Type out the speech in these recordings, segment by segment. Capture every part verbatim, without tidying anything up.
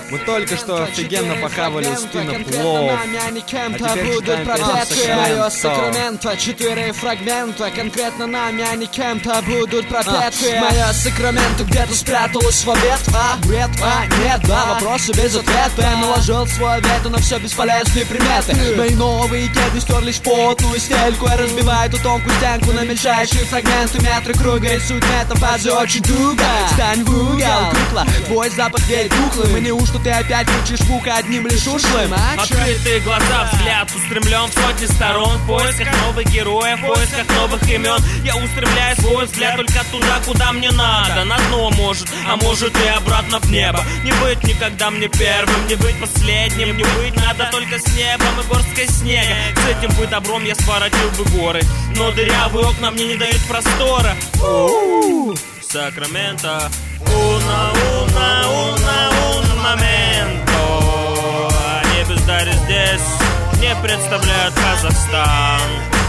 Мы только что офигенно похавали стына плов, а теперь читаем песню Сакраменто. Четыре фрагмента конкретно нами, а не кем-то будут пропеты. Мое Сакраменто где-то спряталось в обед. А, бред, а, нет, да, вопросы без ответа. Я наложил свой вето на все бесполезные приметы. Мои новые кеды стерлись в потную стельку. Я разбиваю ту тонкую стенку на мельчайшие фрагменты. Метры круга рисуют метафазы очень туго. Стань в угол, кукла, твой запах веет тухлым. И неужто ты опять кричишь мука одним лишь ушлым? Открытые глаза, взгляд устремлен в сотни сторон. В поисках новых героев, в поисках новых имен. Я устремляю свой взгляд только туда, куда мне надо. На дно может, а может и обратно в небо. Не быть никогда мне первым, не быть последним. Не быть надо только с небом и горсткой снега. С этим бы добром я своротил бы горы, но дырявые окна мне не дают простора. Сакраменто, уна, уна, уна, un momento. Они без дари здесь не представляют Казахстан.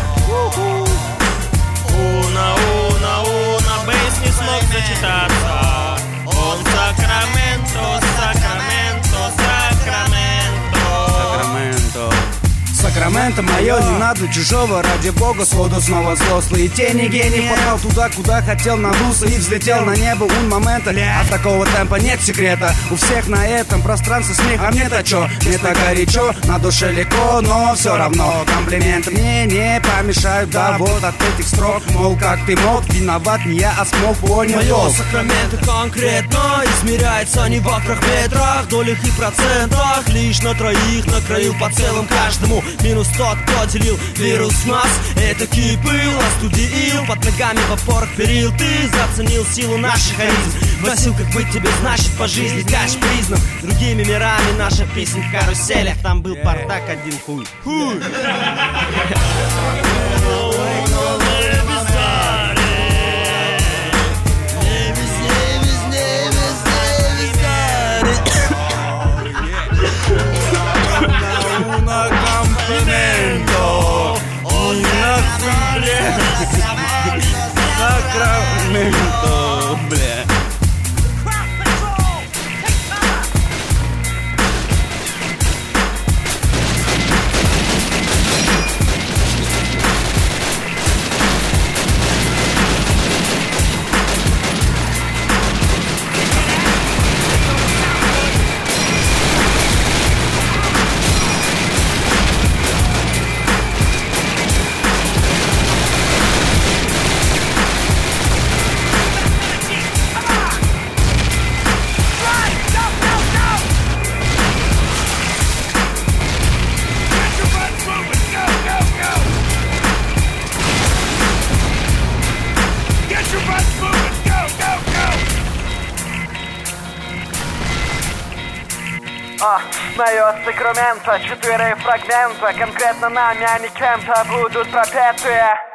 Уна, уна, уна, бейс не смог зачитаться. Он Сакраменто, Сакраменто, Сакраменто. Сакраменто. Сакраменто мое, не надо чужого, ради бога. Своду снова взрослые тени, гений попал туда, куда хотел, надулся и взлетел на небо. Un momento, от такого темпа нет секрета. У всех на этом пространстве смех, а мне-то чё? Мне-то горячо, на душе легко, но все равно комплименты мне не помешают. Да вот от этих строк, мол, как ты мог, виноват не я, а смог, понял. Мое Сакраменто конкретно измеряется не в акрах, метрах, долях и процентах. Лишь на троих накроил по целым каждому. Минус тот, кто делил вирус нас. Это кипыл, остудил под ногами в опорах перил. Ты заценил силу наших харизм. Просил, как быть тебе значит по жизни. Каш признан другими мирами. Наша песня в каруселях. Там был бардак один хуй. Хуй. Сакраменто, бля. А, мое Сакраменто, четыре фрагмента конкретно нами, а не кем-то будут пропеты.